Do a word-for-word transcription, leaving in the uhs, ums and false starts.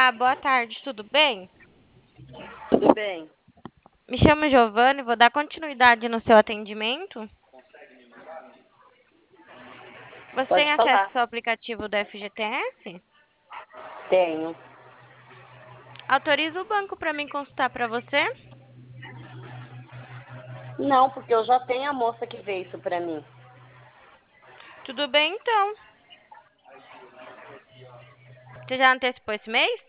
Olá, boa tarde, tudo bem? Tudo bem? Me chamo Giovanni, vou dar continuidade no seu atendimento. Você tem Pode acesso falar. ao aplicativo do F G T S? Tenho. Autoriza o banco para mim consultar para você? Não, porque eu já tenho a moça que vê isso pra mim. Tudo bem, então. Você já antecipou esse mês?